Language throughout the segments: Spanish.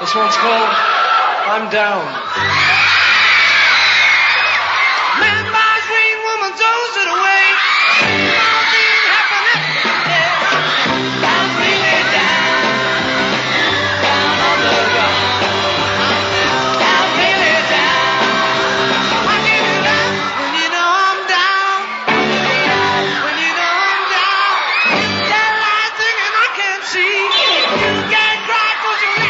This one's called I'm Down. Man, my green woman throws it away. I'm being happiness. Yeah. I'm really down, down on the ground. I'm really down. I give it up when you know I'm down. When you know I'm down. That light thing and I can't see. You can't cry 'cause you're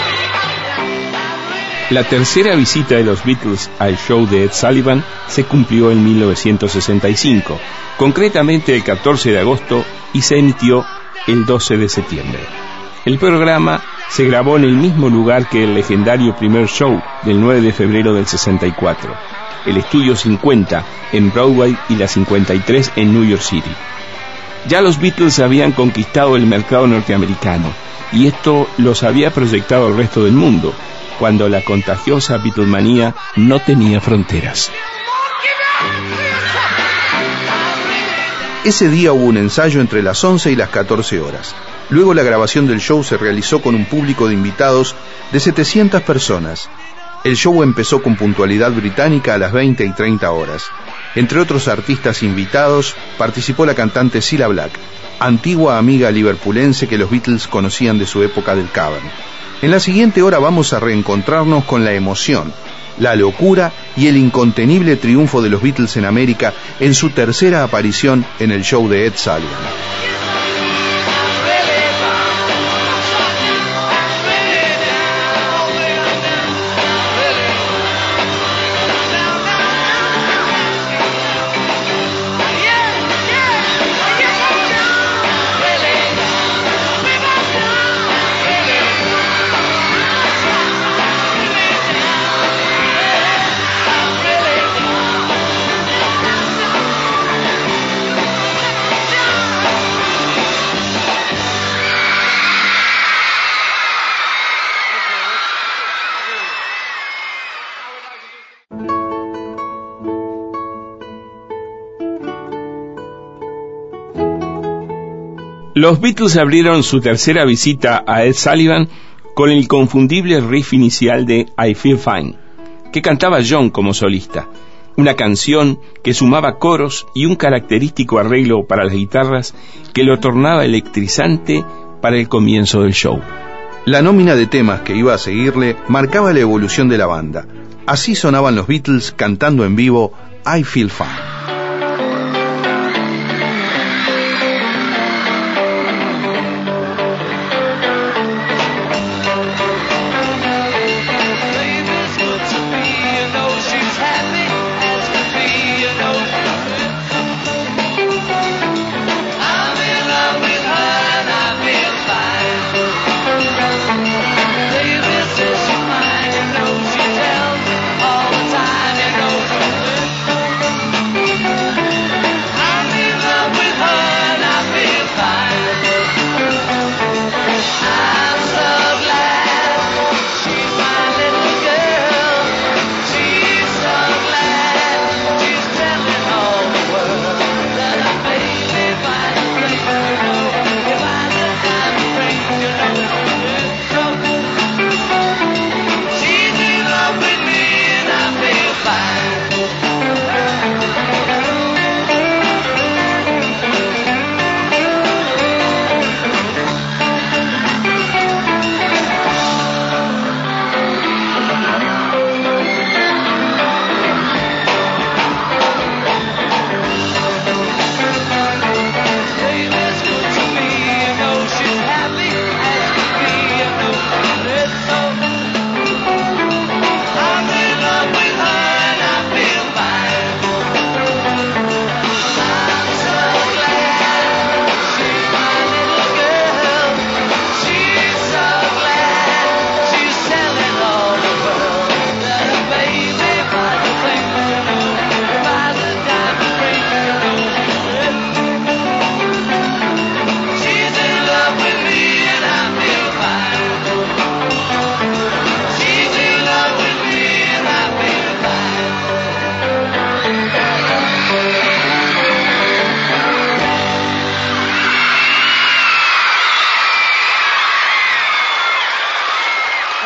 La tercera visita de los Beatles al show de Ed Sullivan se cumplió en 1965, concretamente el 14 de agosto, y se emitió el 12 de septiembre. El programa se grabó en el mismo lugar que el legendario primer show del 9 de febrero del 64, el Estudio 50 en Broadway y la 53 en New York City. Ya los Beatles habían conquistado el mercado norteamericano, y esto los había proyectado al resto del mundo, cuando la contagiosa Beatlemanía no tenía fronteras. Ese día hubo un ensayo entre las 11 y las 14 horas. Luego la grabación del show se realizó con un público de invitados de 700 personas. El show empezó con puntualidad británica a las 20 y 30 horas. Entre otros artistas invitados, participó la cantante Cilla Black, antigua amiga liverpulense que los Beatles conocían de su época del Cavern. En la siguiente hora vamos a reencontrarnos con la emoción, la locura y el incontenible triunfo de los Beatles en América en su tercera aparición en el show de Ed Sullivan. Los Beatles abrieron su tercera visita a Ed Sullivan con el inconfundible riff inicial de I Feel Fine, que cantaba John como solista, una canción que sumaba coros y un característico arreglo para las guitarras que lo tornaba electrizante para el comienzo del show. La nómina de temas que iba a seguirle marcaba la evolución de la banda. Así sonaban los Beatles cantando en vivo I Feel Fine.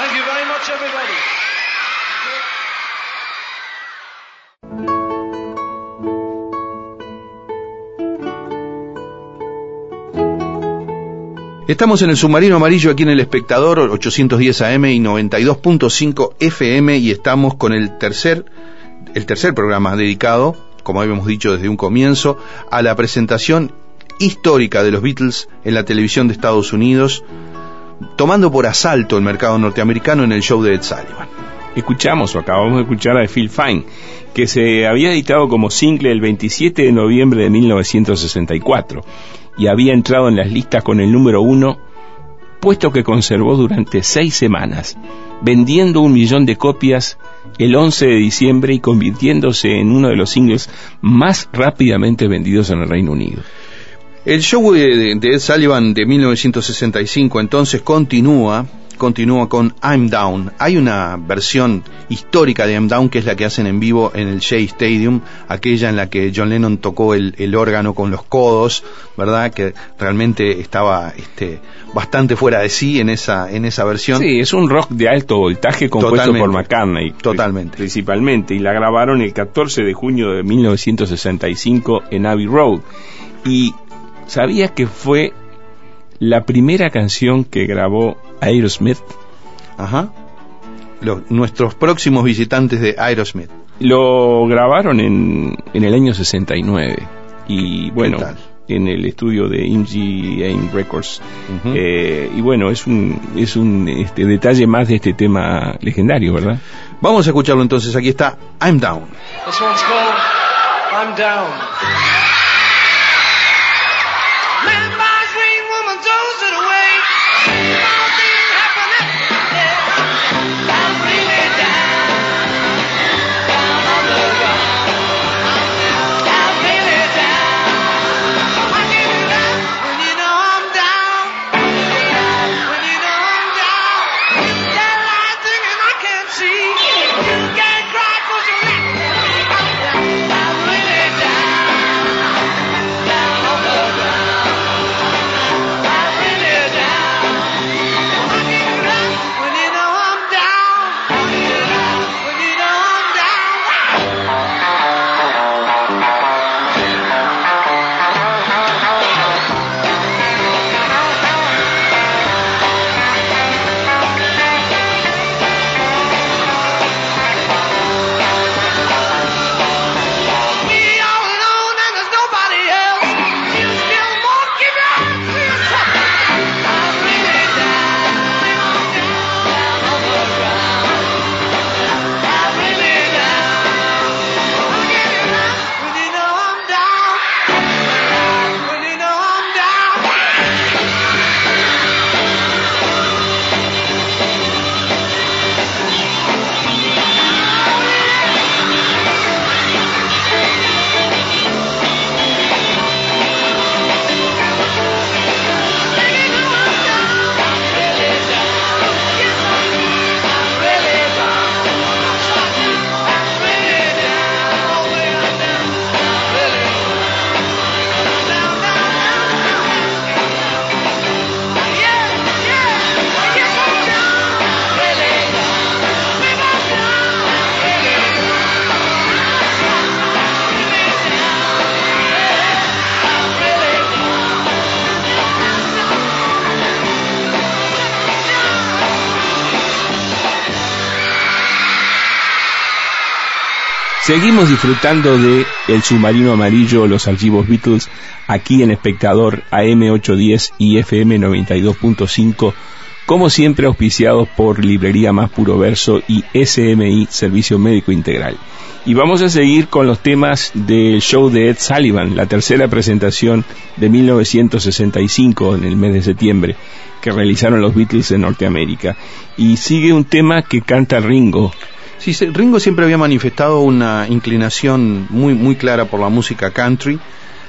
Thank you very much, everybody. Estamos en el Submarino Amarillo aquí en El Espectador, 810 AM y 92.5 FM, y estamos con el tercer programa dedicado, como habíamos dicho desde un comienzo, a la presentación histórica de los Beatles en la televisión de Estados Unidos, tomando por asalto el mercado norteamericano en el show de Ed Sullivan. Acabamos de escuchar a Feel Fine, que se había editado como single el 27 de noviembre de 1964 y había entrado en las listas con el número 1, puesto que conservó durante 6 semanas, vendiendo 1 millón de copias el 11 de diciembre y convirtiéndose en uno de los singles más rápidamente vendidos en el Reino Unido. El show de Ed Sullivan de 1965 entonces continúa con I'm Down. Hay una versión histórica de I'm Down, que es la que hacen en vivo en el Shea Stadium, aquella en la que John Lennon tocó el órgano con los codos, ¿verdad? Que realmente estaba bastante fuera de sí en esa versión. Sí, es un rock de alto voltaje compuesto por McCartney. Totalmente. Principalmente, y la grabaron el 14 de junio de 1965 en Abbey Road. Y ¿sabías que fue la primera canción que grabó Aerosmith? Ajá. Nuestros próximos visitantes de Aerosmith. Lo grabaron en el año 69. Y bueno, en el estudio de MGM Records. Uh-huh. Y bueno, es un detalle más de este tema legendario, ¿verdad? Vamos a escucharlo entonces. Aquí está I'm Down. This one's called I'm Down. Seguimos disfrutando de El Submarino Amarillo, los archivos Beatles, aquí en Espectador AM810 y FM 92.5, como siempre auspiciados por Librería Más Puro Verso y SMI, Servicio Médico Integral. Y vamos a seguir con los temas del show de Ed Sullivan, la tercera presentación de 1965, en el mes de septiembre, que realizaron los Beatles en Norteamérica. Y sigue un tema que canta Ringo. Sí, Ringo siempre había manifestado una inclinación muy clara por la música country,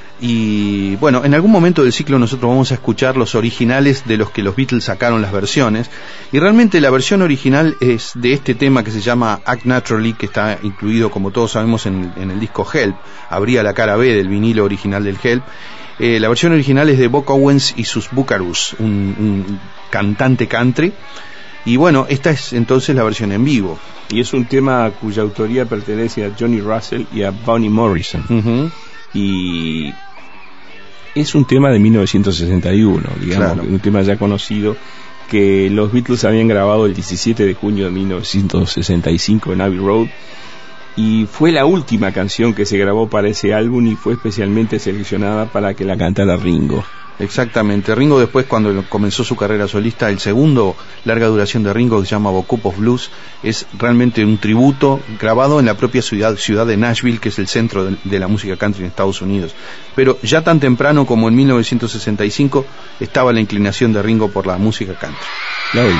y bueno, en algún momento del ciclo nosotros vamos a escuchar los originales de los que los Beatles sacaron las versiones, y realmente la versión original es de este tema que se llama Act Naturally, que está incluido, como todos sabemos, en el disco Help. Abría la cara B del vinilo original del Help. La versión original es de Buck Owens y sus Buckaroos, un cantante country. Y bueno, esta es entonces la versión en vivo. Y es un tema cuya autoría pertenece a Johnny Russell y a Bonnie Morrison. Uh-huh. Y es un tema de 1961, digamos, Claro. un tema ya conocido que los Beatles habían grabado el 17 de junio de 1965 en Abbey Road, y fue la última canción que se grabó para ese álbum y fue especialmente seleccionada para que la cantara Ringo. Exactamente. Ringo después, cuando comenzó su carrera solista, el segundo larga duración de Ringo, que se llama Book of Blues, es realmente un tributo grabado en la propia ciudad de Nashville, que es el centro de la música country en Estados Unidos. Pero ya tan temprano como en 1965 estaba la inclinación de Ringo por la música country. La oímos.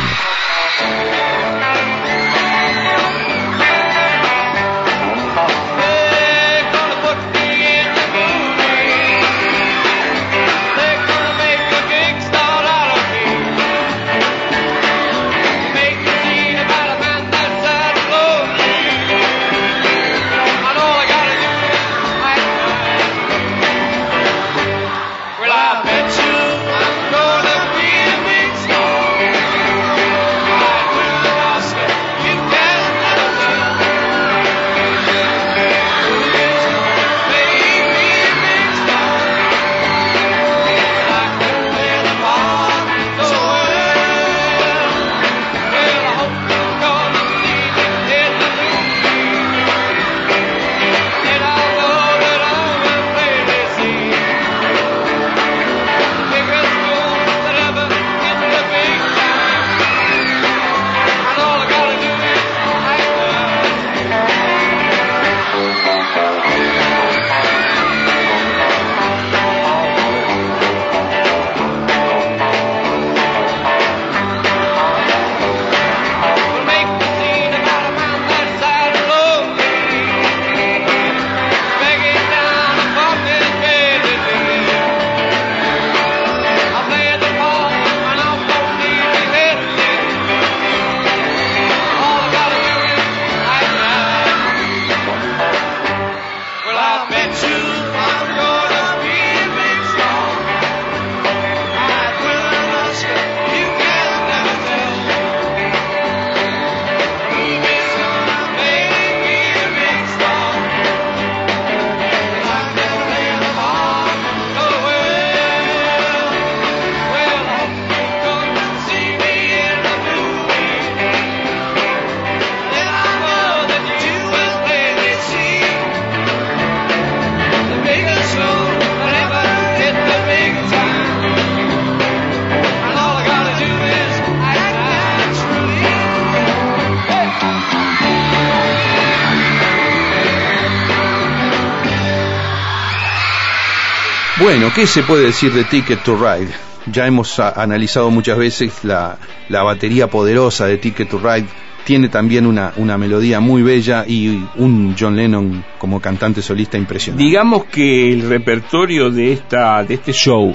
Bueno, ¿qué se puede decir de Ticket to Ride? Ya hemos analizado muchas veces la batería poderosa de Ticket to Ride. Tiene también una melodía muy bella y un John Lennon como cantante solista impresionante. Digamos que el repertorio de este show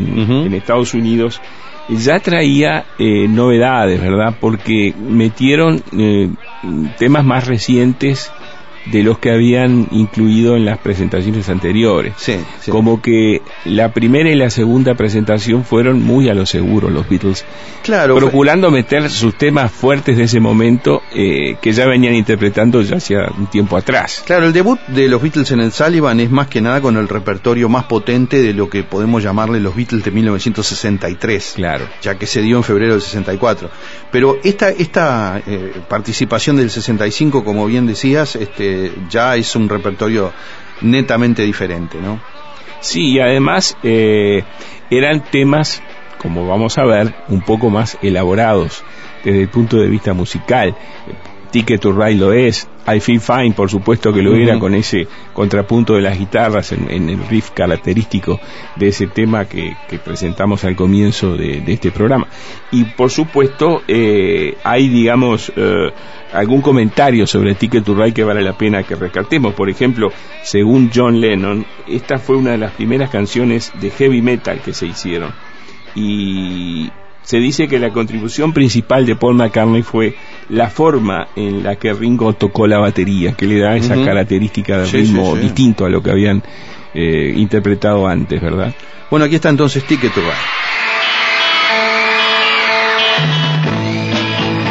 en Estados Unidos ya traía novedades, ¿verdad? Porque metieron temas más recientes de los que habían incluido en las presentaciones anteriores. Sí. Como que la primera y la segunda presentación fueron muy a lo seguro los Beatles, claro, procurando meter sus temas fuertes de ese momento que ya venían interpretando ya hacía un tiempo atrás. Claro, el debut de los Beatles en el Sullivan es más que nada con el repertorio más potente de lo que podemos llamarle los Beatles de 1963, claro, ya que se dio en febrero del 64. Pero esta participación del 65, como bien decías, ya es un repertorio netamente diferente, ¿no? Sí, y además eran temas, como vamos a ver, un poco más elaborados desde el punto de vista musical. Ticket to Ride lo es, I Feel Fine por supuesto que lo era, con ese contrapunto de las guitarras en el riff característico de ese tema que presentamos al comienzo de este programa. Y por supuesto hay, digamos, algún comentario sobre Ticket to Ride que vale la pena que rescatemos. Por ejemplo, según John Lennon, esta fue una de las primeras canciones de heavy metal que se hicieron, y se dice que la contribución principal de Paul McCartney fue la forma en la que Ringo tocó la batería, que le da esa característica de ritmo distinto a lo que habían interpretado antes, ¿verdad? Bueno, aquí está entonces Ticket to Ride.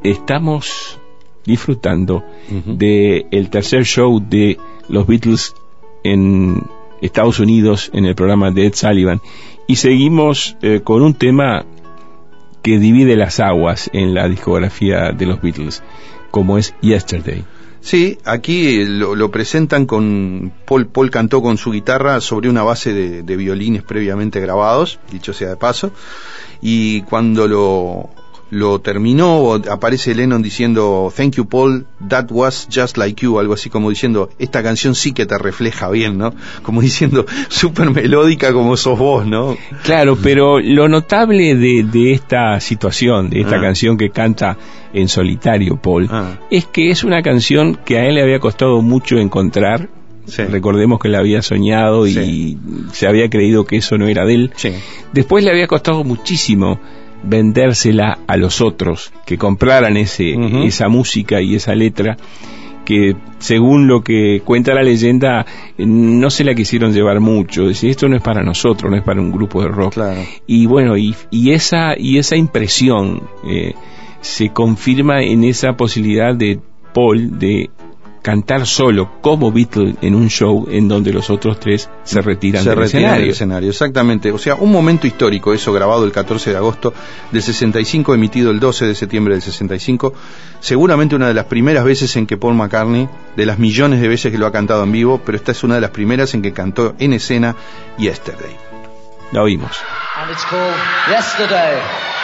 estamos disfrutando de el tercer show de los Beatles en Estados Unidos en el programa de Ed Sullivan, y seguimos con un tema que divide las aguas en la discografía de los Beatles, como es Yesterday. Sí, aquí lo presentan con Paul cantó con su guitarra sobre una base de violines previamente grabados, dicho sea de paso, y cuando lo terminó, aparece Lennon diciendo "Thank you, Paul, that was just like you", algo así como diciendo, esta canción sí que te refleja bien, ¿no? Como diciendo, súper melódica como sos vos, ¿no? Claro, pero lo notable de esta situación, de esta canción que canta en solitario Paul, es que es una canción que a él le había costado mucho encontrar. Sí. Recordemos que la había soñado y se había creído que eso no era de él. Sí. Después le había costado muchísimo vendérsela a los otros, que compraran esa música y esa letra, que según lo que cuenta la leyenda no se la quisieron llevar mucho. Decir, esto no es para nosotros, no es para un grupo de rock. Claro. Y bueno, y esa impresión se confirma en esa posibilidad de Paul de cantar solo como Beatle en un show en donde los otros tres se retiran del escenario. Exactamente, o sea, un momento histórico, eso grabado el 14 de agosto del 65, emitido el 12 de septiembre del 65, seguramente una de las primeras veces en que Paul McCartney, de las millones de veces que lo ha cantado en vivo, pero esta es una de las primeras en que cantó en escena Yesterday. La oímos. And it's called Yesterday.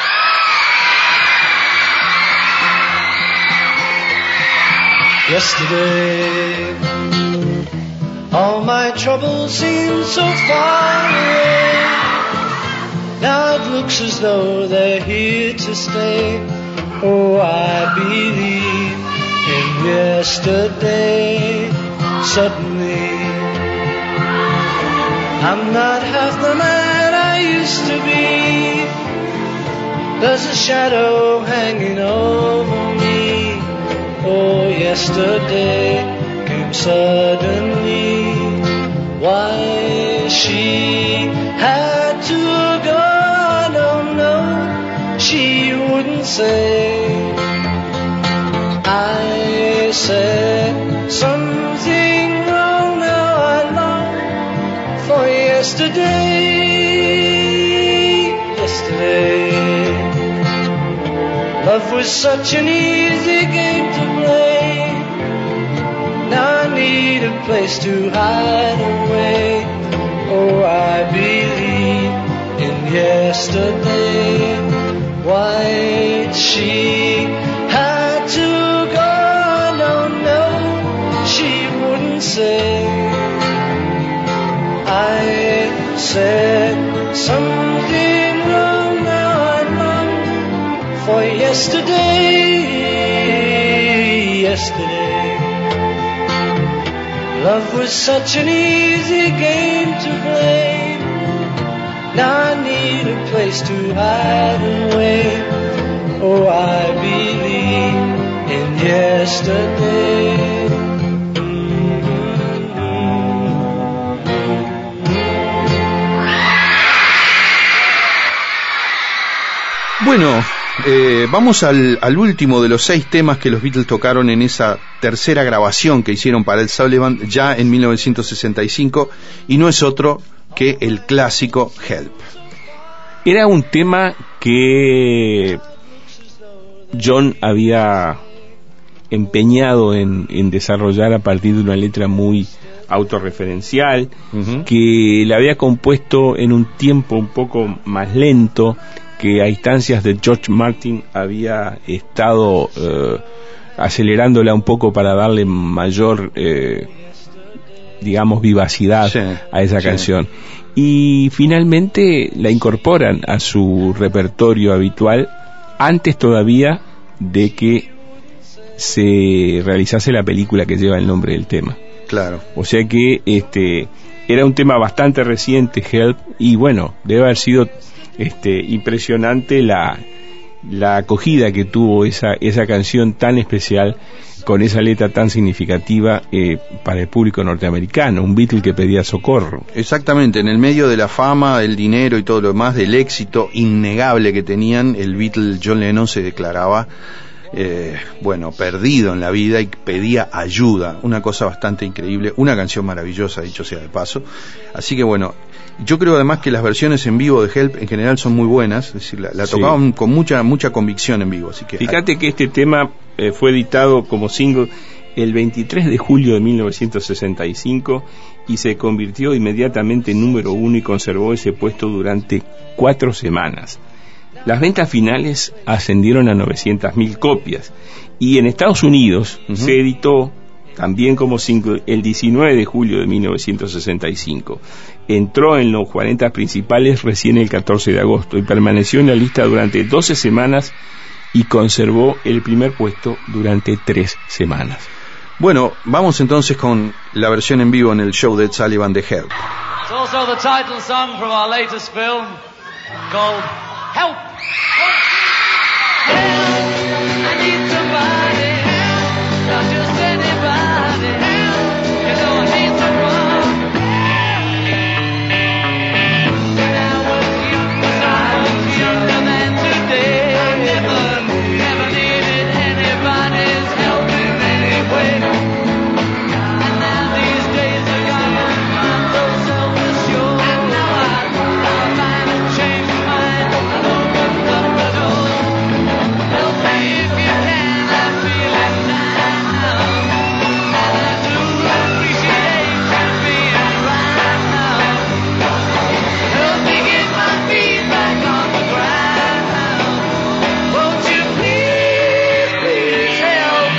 Yesterday, all my troubles seem so far away. Now it looks as though they're here to stay. Oh, I believe in yesterday. Suddenly, I'm not half the man I used to be. There's a shadow hanging over me. Oh, yesterday came suddenly. Why she had to go, I don't know. She wouldn't say. I said something wrong, now I long for yesterday. Yesterday, love was such an easy game to play. Now I need a place to hide away. Oh, I believe in yesterday. Why she had to go, I don't know. She wouldn't say. I said something wrong, now I long for yesterday. Yesterday, love was such an easy game to play. Now I need a place to hide away. Oh, I believe in yesterday. Bueno, vamos al último de los 6 temas que los Beatles tocaron en esa tercera grabación que hicieron para Ed Sullivan ya en 1965, y no es otro que el clásico Help. Era un tema que John había empeñado en desarrollar a partir de una letra muy autorreferencial, que la había compuesto en un tiempo un poco más lento, que a instancias de George Martin había estado acelerándola un poco para darle mayor digamos vivacidad a esa canción, y finalmente la incorporan a su repertorio habitual antes todavía de que se realizase la película que lleva el nombre del tema. Claro. O sea que era un tema bastante reciente, Help, y bueno, debe haber sido impresionante la acogida que tuvo esa canción tan especial, con esa letra tan significativa para el público norteamericano. Un Beatle que pedía socorro. Exactamente, en el medio de la fama, el dinero y todo lo demás, del éxito innegable que tenían, el Beatle John Lennon se declaraba perdido en la vida y pedía ayuda, una cosa bastante increíble, una canción maravillosa, dicho sea de paso. Así que bueno, yo creo además que las versiones en vivo de Help en general son muy buenas, es decir, la tocaban con mucha convicción en vivo. Así que fíjate que este tema fue editado como single el 23 de julio de 1965 y se convirtió inmediatamente en número 1 y conservó ese puesto durante 4 semanas. Las ventas finales ascendieron a 900.000 copias y en Estados Unidos se editó también como single el 19 de julio de 1965. Entró en los 40 principales recién el 14 de agosto y permaneció en la lista durante 12 semanas y conservó el primer puesto durante 3 semanas. Bueno, vamos entonces con la versión en vivo en el show de Ed Sullivan de Help. It's also the title song from our latest film called Help. I need somebody help, not just anybody help. You know I need someone. When I was younger than today, I never needed anybody's help in any way. And now these days are gone, I'm so self-assured. And now I finally changed my mind and opened up the door. Help me if you can, I'm feeling down now. And I do appreciate you being around now. Help me get my feet back on the ground now. Won't you please, please help?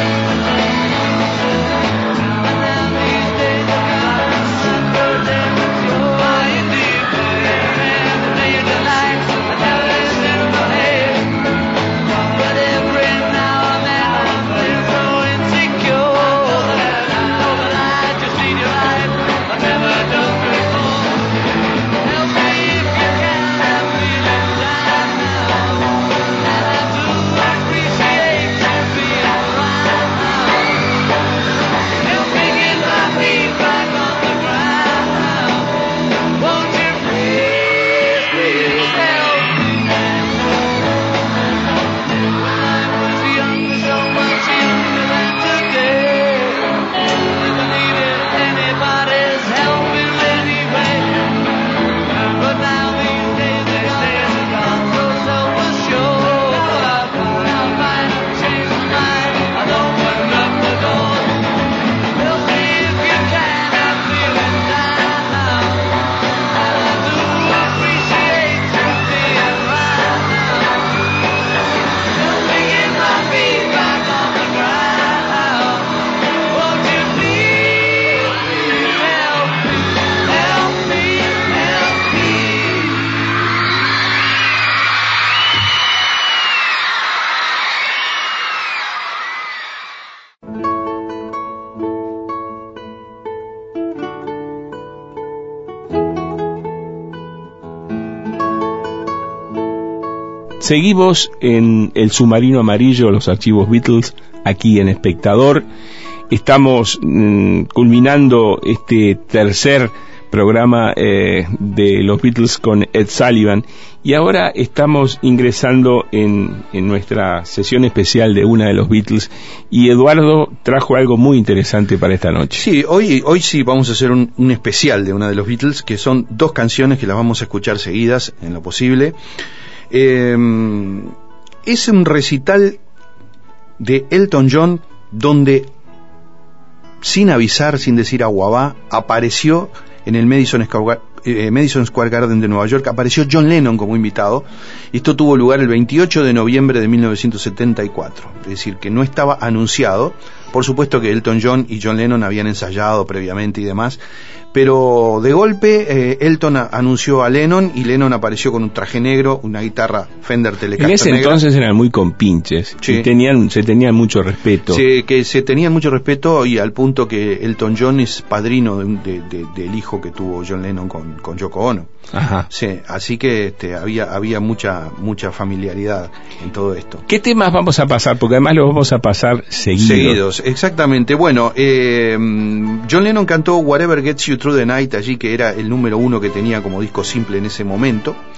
And now these days are gone, I'm so damn why indeed, man, lay your delights, I never listen to hate. But every now and then I'm feeling so insecure that I know that I just need your life, I've never done before. Help me if you can, I'm feeling down now. And I do appreciate you being around now. Help me get my feet back on the ground now. Won't you please, please help? I was younger, so much younger than today. Never needed anybody's help in any way. But now these days are gone, so self-assured. I've finally changed my mind, I've opened up the door. Help me if you can, I'm feeling down now. And I do appreciate you being around now. Help me get my feet back on the ground now. Won't you please, please help me, help me, help me. Seguimos en el submarino amarillo, los archivos Beatles, aquí en Espectador. Estamos culminando este tercer programa de los Beatles con Ed Sullivan y ahora estamos ingresando en nuestra sesión especial de una de los Beatles y Eduardo trajo algo muy interesante para esta noche. Sí, hoy sí vamos a hacer un especial de una de los Beatles, que son 2 canciones que las vamos a escuchar seguidas en lo posible. Es un recital de Elton John donde, sin avisar, sin decir aguabá, apareció en el Madison Square Garden de Nueva York, apareció John Lennon como invitado, y esto tuvo lugar el 28 de noviembre de 1974, es decir, que no estaba anunciado. Por supuesto que Elton John y John Lennon habían ensayado previamente y demás, pero de golpe Elton anunció a Lennon y Lennon apareció con un traje negro, una guitarra Fender Telecaster en ese negra. Entonces eran muy compinches, Sí. y se tenían mucho respeto. Que se tenían mucho respeto, y al punto que Elton John es padrino del hijo que tuvo John Lennon con Yoko Ono. Ajá. Sí, así que había mucha familiaridad en todo esto. ¿Qué temas vamos a pasar? Porque además los vamos a pasar seguidos. Exactamente. Bueno, John Lennon cantó Whatever Gets You Through the Night allí, que era el número 1 que tenía como disco simple en ese momento.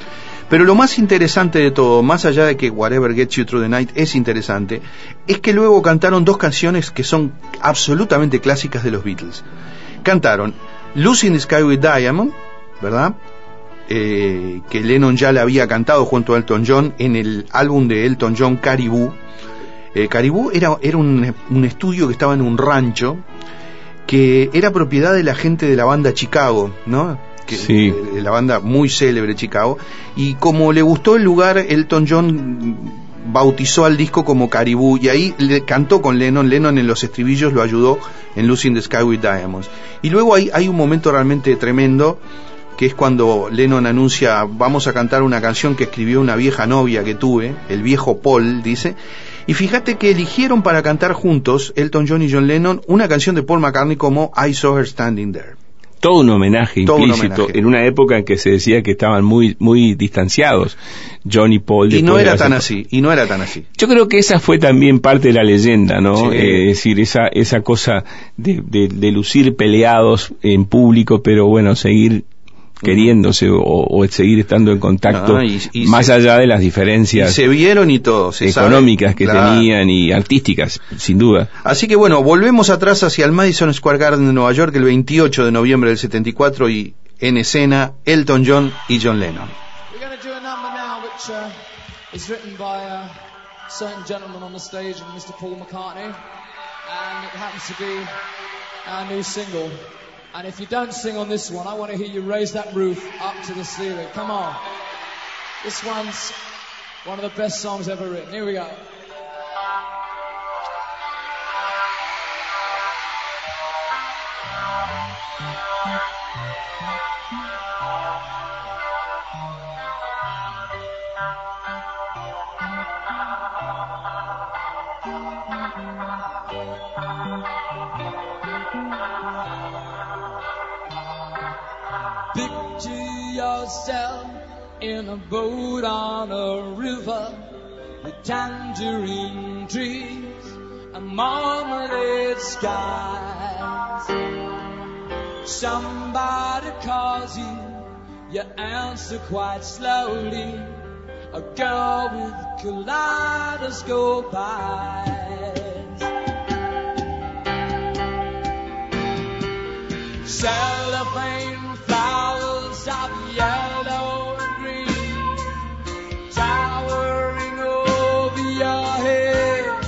Pero lo más interesante de todo, más allá de que Whatever Gets You Through the Night es interesante, es que luego cantaron dos canciones que son absolutamente clásicas de los Beatles. Cantaron Lucy in the Sky with Diamond, ¿verdad? Que Lennon ya la había cantado junto a Elton John en el álbum de Elton John, Caribou. Caribou era un estudio que estaba en un rancho que era propiedad de la gente de la banda Chicago, ¿no? Sí. La banda muy célebre Chicago, y como le gustó el lugar, Elton John bautizó al disco como Caribou, y ahí le cantó con Lennon en los estribillos lo ayudó en Lucy in the Sky with Diamonds. Y luego hay un momento realmente tremendo, que es cuando Lennon anuncia: vamos a cantar una canción que escribió una vieja novia que tuve, el viejo Paul, dice. Y fíjate que eligieron para cantar juntos, Elton John y John Lennon, una canción de Paul McCartney como I Saw Her Standing There. Todo un homenaje Todo implícito, un homenaje. en una época en que se decía que estaban muy distanciados John y Paul. Y no era tan así. Yo creo que esa fue también parte de la leyenda, ¿no? Sí. Es decir, esa cosa de lucir peleados en público, pero bueno, seguir queriéndose o seguir estando en contacto, No, y más allá de las diferencias se vieron y todo, económicas que claro. tenían y artísticas, sin duda. Así que bueno, volvemos atrás hacia el Madison Square Garden de Nueva York el 28 de noviembre del 74 y en escena Elton John y John Lennon. We're going to do a number now which is written by a certain gentleman on the stage, Mr. Paul McCartney, and it happens to be our new single. And if you don't sing on this one, I want to hear you raise that roof up to the ceiling. Come on. This one's one of the best songs ever written. Here we go. Picture yourself in a boat on a river with tangerine trees and marmalade skies. Somebody calls you, you answer quite slowly. A girl with kaleidoscope eyes. Cellophane flowers of yellow and green, towering over your head.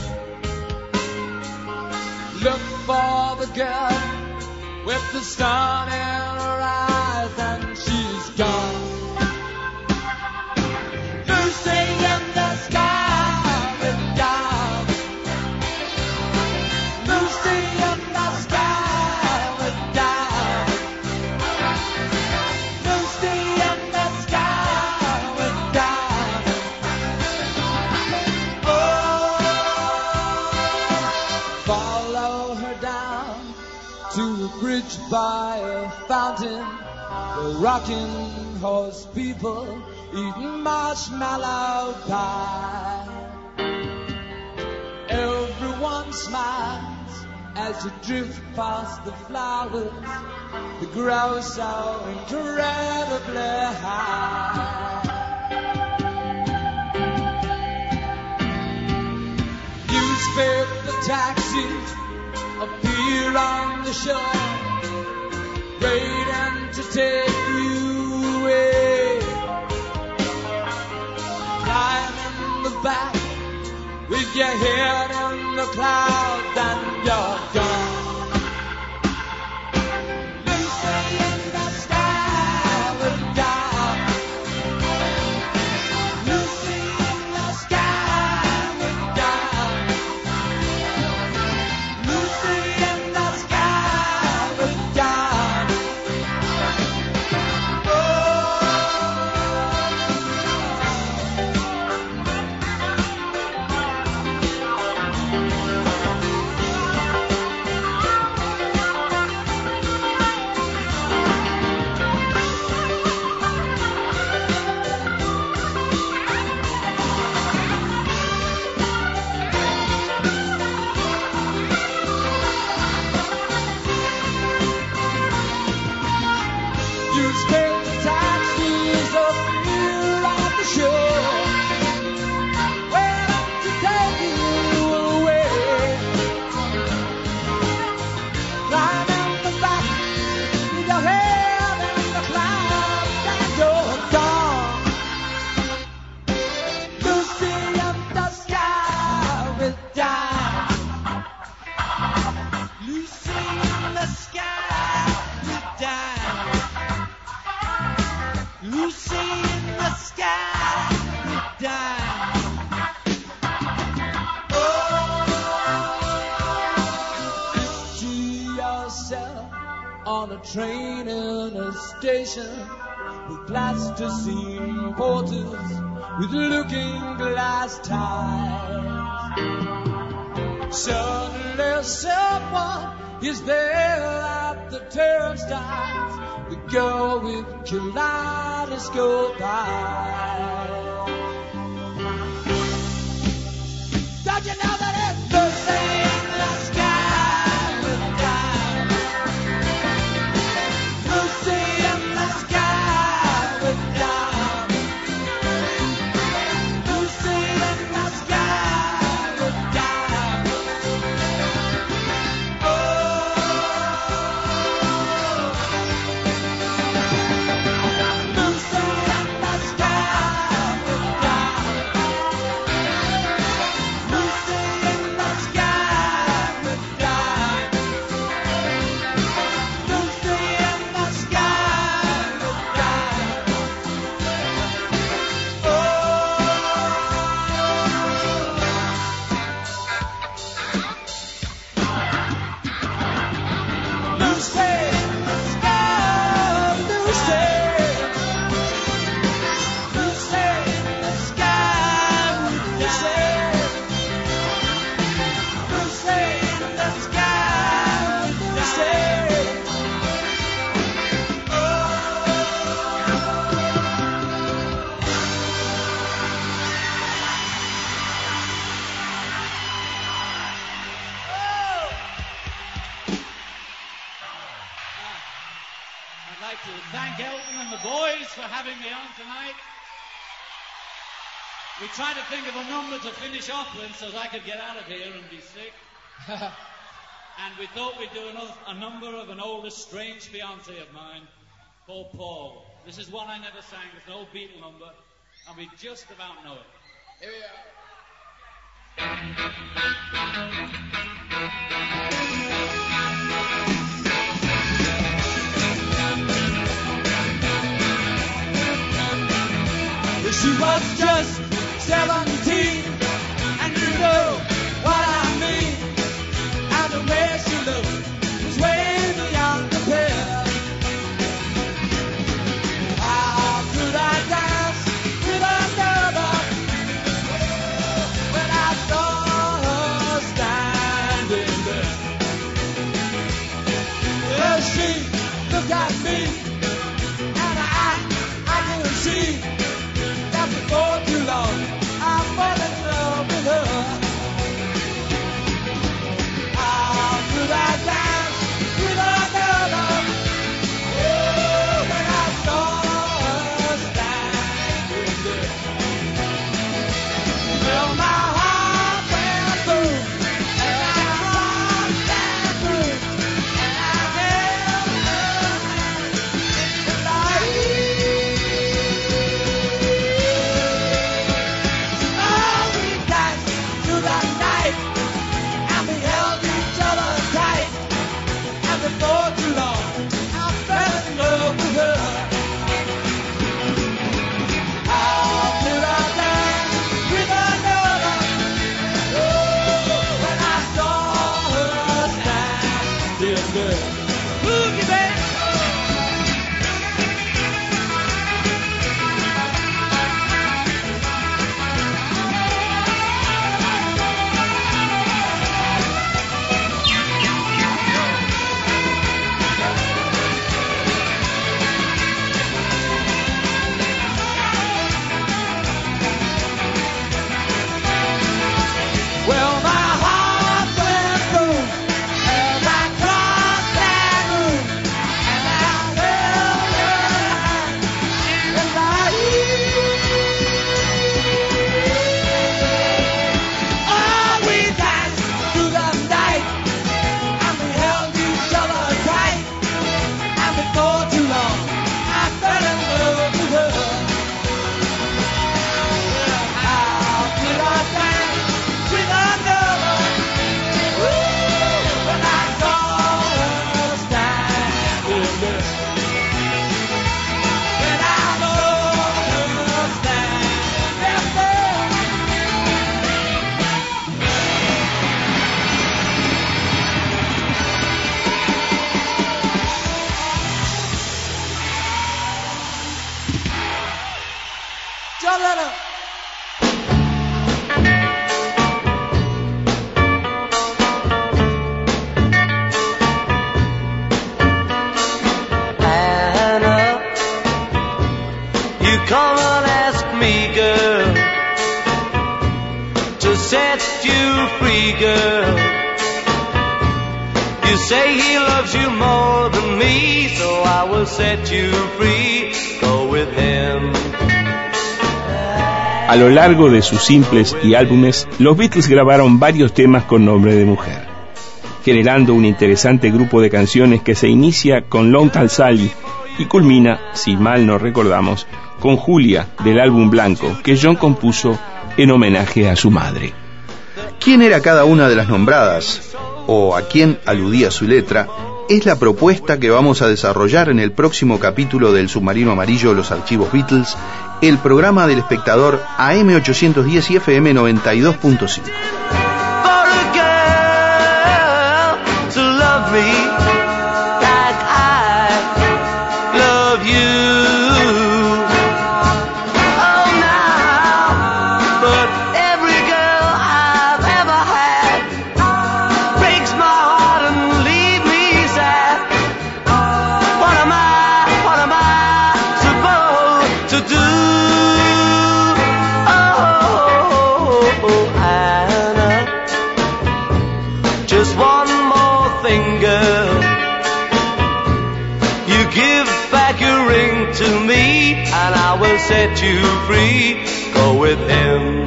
Look for the girl with the sun in her eyes, and she's gone. Lucy in the sky with diamonds. Lucy in the sky with diamonds. Lucy in the sky with diamonds. Oh, follow her down to a bridge by a fountain. The rocking horse people eating marshmallow pie. Everyone smiles as you drift past the flowers that grow so incredibly high. Newspaper taxis appear on the shore, waiting to take you away. Climb in the back with your head in the clouds and you're gone. Lucy in the sky with diamonds. Lucy in the sky with diamonds. Lucy in the sky with diamonds. train in a station with plasticine porters with looking glass ties. Suddenly someone is there at the turnstiles, the girl with kaleidoscope eyes. Don't you know that it's the same in the sky with diamonds? Lucy in the sky with diamonds. Lucy in the sky with diamonds. Oh, Lucy in the sky with diamonds. Lucy in the sky with diamonds. Lucy in the sky with diamonds. Oh, Lucy in the sky, Lucy. Lucy in the sky with diamonds. Lucy in the sky with diamonds. I'd like to thank Elton and the boys for having me on tonight. We tried to think of a number to finish off with so that I could get out of here and be sick. And we thought we'd do a number of an old estranged fiancé of mine called Paul. This is one I never sang. It's an old Beatle number, and we just about know it. Here we are. She was just 17, and you know what I mean. And the way she looked was way beyond compare. How could I dance with another when I saw her standing there? Well, she looked at me, and I could see. Before too long, I fall in love with her. John Lennon. Anna, you come and ask me, girl, to set you free, girl. You say he loves you more than me, so I will set you free. Go with him. A lo largo de sus simples y álbumes, los Beatles grabaron varios temas con nombre de mujer, generando un interesante grupo de canciones que se inicia con Long Tall Sally y culmina, si mal no recordamos, con Julia del álbum Blanco, que John compuso en homenaje a su madre. ¿Quién era cada una de las nombradas? ¿O a quién aludía su letra? Es la propuesta que vamos a desarrollar en el próximo capítulo del Submarino Amarillo, los archivos Beatles, el programa del espectador AM810 y FM 92.5. Just one more thing, girl. You give back your ring to me, and I will set you free. Go with him.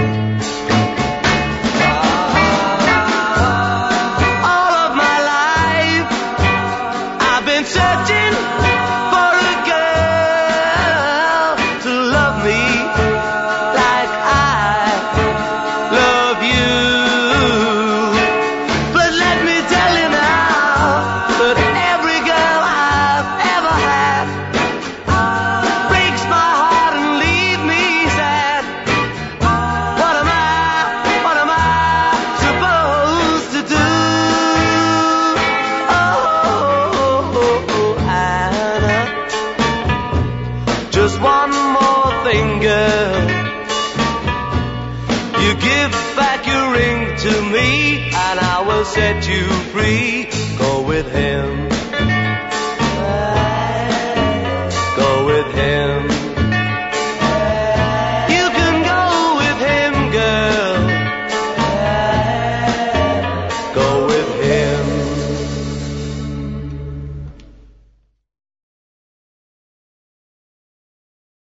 All of my life, I've been searching for a girl to love me like I love you. Just one more thing, girl. You give back your ring to me, and I will set you free. Go with him. Go with him.